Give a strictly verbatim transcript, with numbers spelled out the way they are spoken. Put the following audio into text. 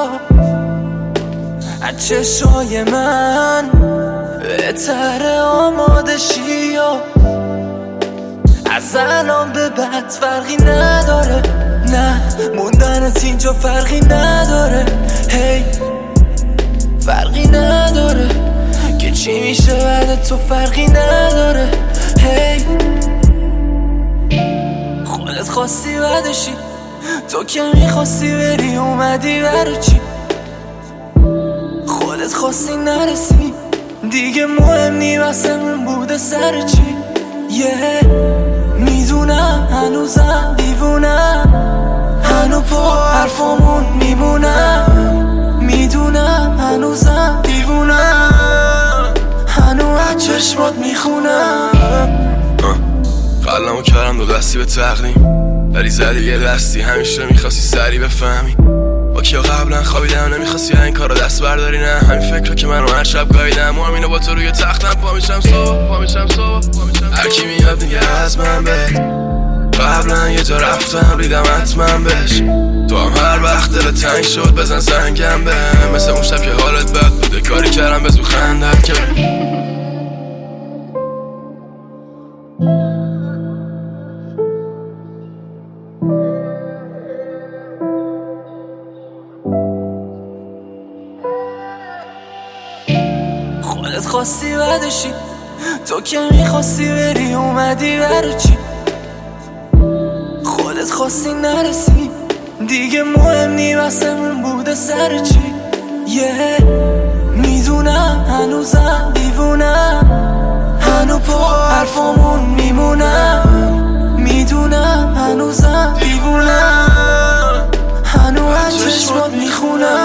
از چشای من بهتره آماده شی از الان به بعد فرقی نداره، نه موندنت اینجا فرقی نداره، هی فرقی نداره که چی میشه بعد تو فرقی نداره، هی خودت خواستی بعدشی، تو که میخواستی بری اومدی برای چی؟ خودت خواستی نرسی دیگه مهم نی واسمون بوده سر چی؟ یه yeah. میدونم هنوزم دیوونم، هنو پا حرفامون میمونم، میدونم هنوزم دیوونم، هنو از چشمات میخونم. قلمو کردم دو دستی به تقدیم، ولی زدی یه دستی، همیشه میخواستی سری بفهمی با کیا قبلا خوابیدم، نمیخواستی این کارو دست برداری، نه همین فکر که من رو هر شب گاهیدم، همینو با تو روی تختم پا میشم صبح پا میشم صبح هرکی میاد میگه از من بهت، قبلا یه جا رفتم ریدم حتما بهش، تو هم هر وقت دلت تنگ شد بزن زنگم به، مثل اون شب که حالت بد بوده کاری کردم به زو خندت کرد. خودت خواستی بعدشی، تو که میخواستی بری اومدی برای چی؟ خودت خواستی نرسی دیگه مهم نی واسمون بوده سر چی؟ یه yeah. میدونم هنوزم دیوونم، هنو پا حرفامون میمونم، میدونم هنوزم دیوونم، هنو از چشمات میخونم.